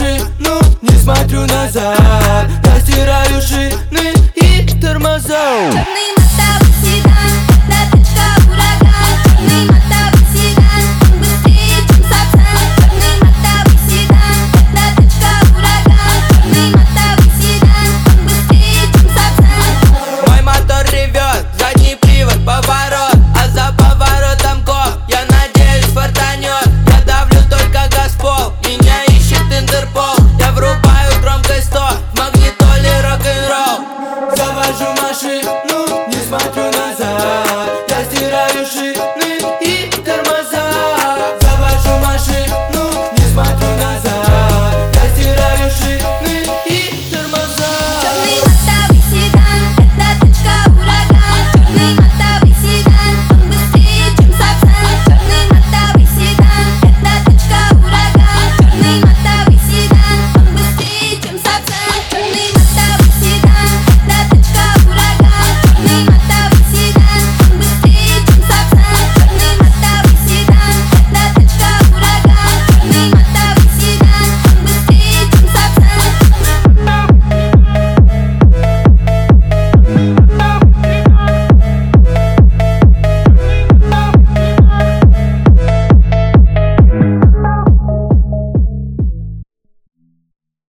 машину, не смотрю назад. Я стираю шины и тормоза. Черный мотовый седан, да тачка ураган. Черный мотовый седан, он быстрее, чем Сапсан. Черный мотовый седан, да тачка ураган. Черный мотовый седан, он быстрее, чем Сапсан. Мой мотор ревет, задний привод, поворот, а за поворотом коп. Я надеюсь, фартанет. Я давлю только газ в пол, меня ищет Интерпол. Я врубаю громкость 100, в магнитоле рок-н-ролл. Завожу машину, не смотрю назад. Я стираю шины и тормоза. Завожу машину, не смотрю назад. Я стираю шины